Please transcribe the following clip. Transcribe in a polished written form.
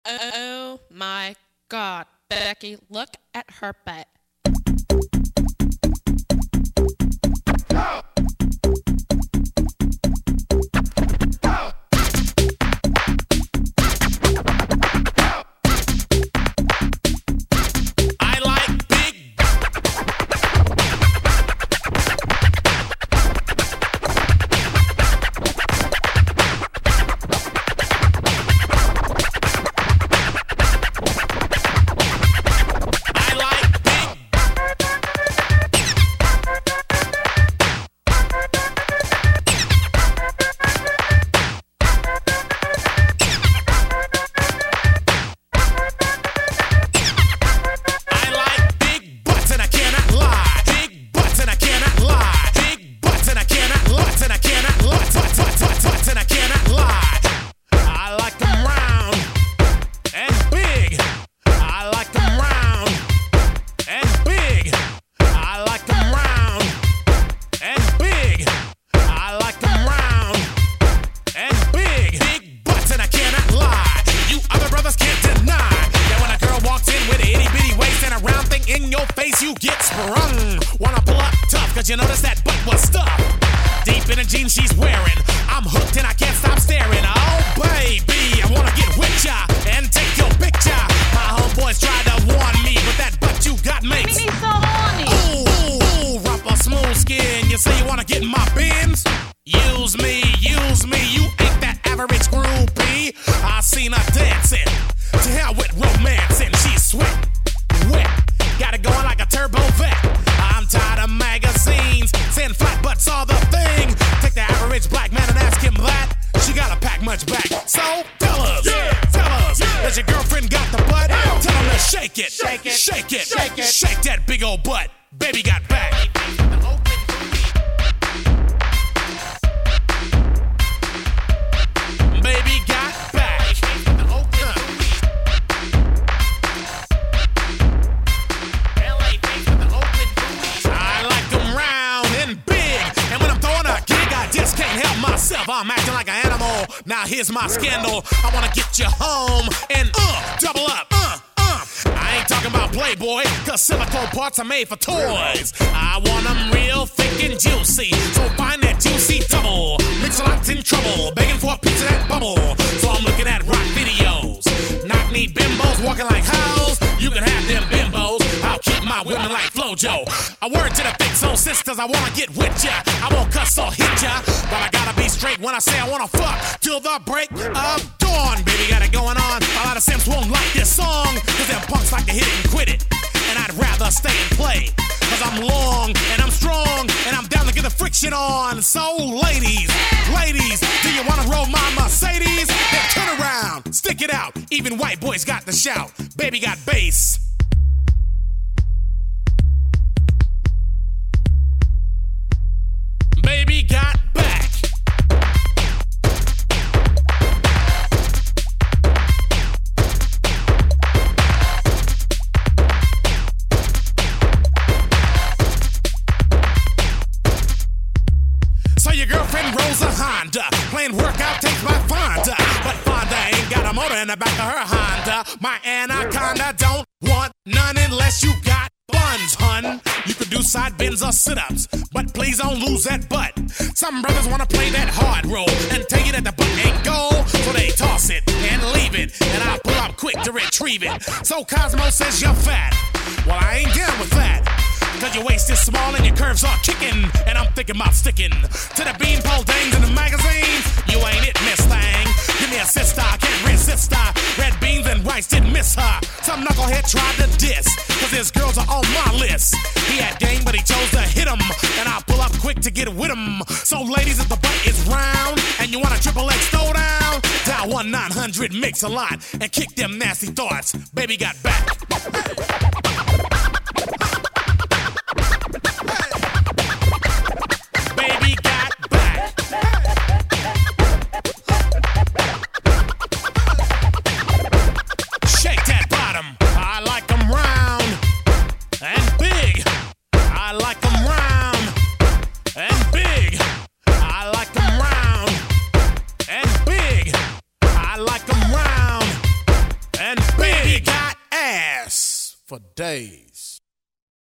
Oh my God, Becky, look at her butt. You get sprung. Wanna pull up tough, cause you notice that butt was stuffed deep in the jeans she's wearing. I'm hooked and I can't stop staring. Oh baby, I wanna get with ya and take your picture. My homeboys tried to warn me, but that butt you got makes me so horny. Ooh, rough or smooth skin. You say you wanna get in my bins? Use me, you ain't that average groupie. I seen her dancing, to hell with romance, and she's sweating, wet. Got it going like a turbo vet. I'm tired of magazines saying flat butts are the thing. Take the average black man and ask him that. She gotta pack much back. So fellas, does your girlfriend got the butt? Tell them to shake it, shake that big old butt. Baby got back. Baby got back. I'm acting like an animal. Now here's my scandal. I wanna get you home and double up. I ain't talking about Playboy, cause silicone parts are made for toys. I want them real thick and juicy, so find that juicy double. Mix a lot's in trouble, begging for a piece of that bubble. So I'm looking at rock videos. Knock-kneed bimbos walking like hoes. You can have them bimbos. I'll keep my women like Flojo. A word to the thick soul sisters, I wanna get with ya. I won't cuss or hit ya, but I gotta be straight when I say I wanna fuck till the break of dawn. Baby, got it going on. A lot of simps won't like this song, cause them punks like to hit it and quit it. And I'd rather stay and play, cause I'm long and I'm strong and I'm down to get the friction on. So ladies, do you wanna roll my Mercedes? Then turn around, stick it out. Even white boys got the shout. Baby got bass. Baby got back. So your girlfriend rolls a Honda, playing workout takes by Fonda. But Fonda ain't got a motor in the back of her Honda. My Anaconda don't want none unless you got buns, hun. You could do side bends or sit-ups, but please don't lose that butt. Some brothers wanna play that hard role and tell you that the butt ain't gold, so they toss it and leave it, and I pull up quick to retrieve it. So Cosmo says you're fat. Well, I ain't down with that, cause your waist is small and your curves are kicking, and I'm thinking about sticking to the beanpole dames in the magazines. You ain't it, Miss Thang. Give me a sister, I can't resist her. Red beans and rice didn't miss her. Some knucklehead tried to diss, cause his girls are on my list. He had game, but he chose to hit him, and I pull up quick to get with him. So ladies, if the butt is round and you want a triple X throw down, dial 1-900-MIX-A-LOT and kick them nasty thoughts. Baby got back. Baby got back. Shake that bottom. I like them round and big. I like them round and big. I like them round and big. I like them round for days.